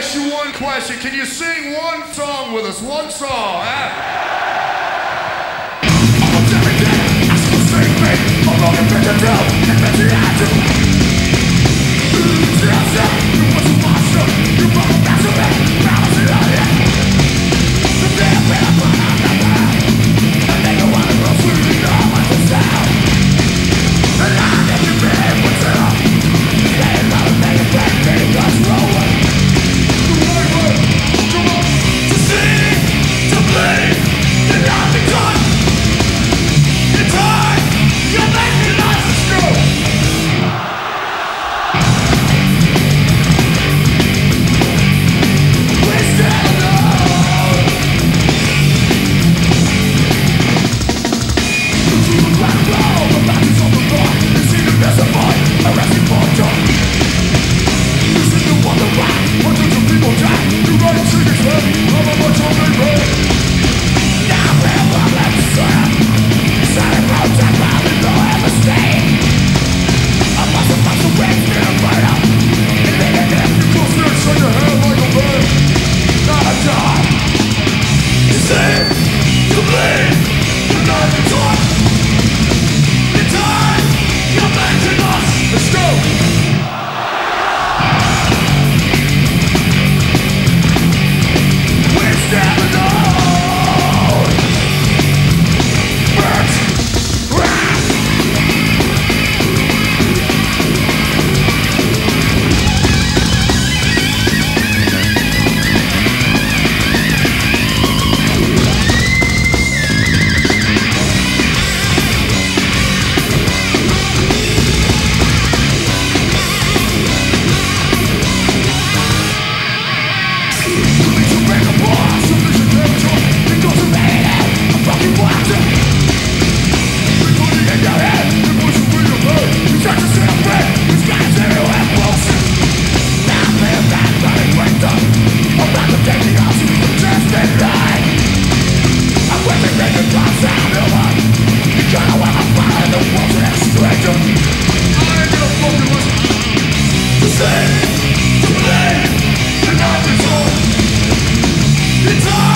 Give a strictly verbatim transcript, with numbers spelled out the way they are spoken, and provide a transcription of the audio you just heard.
ask you one question. Can you sing one song with us? One song, huh? Almost every day, I still sing me. I'm looking for the do, and bet you I do. Just up, you want to watch them. You brought back to me, promise it on you. The day I feel I'm on the ground. And they don't want to go through the door, but the sound. And I get you big, what's it up? They love me, they get me, that's rolling. To see, to bleed, to not be done. In time, you're making us a screw. We stand alone. To the black road, the bodies on the floor. You see the best of mine, arresting for joy. You see the wonder why, hundreds of people die. You write secrets, man, I'm a bunch of me. Now we're problems, sir. Silent roads and violent, no ever stay. I must have found some way to fight out. And then and then you close there and shake your head like a bird. Not a job. To save, to bleed, to not to talk. In time, you're making us. Let's go. Stand alone. Burnt. Wrath. It's all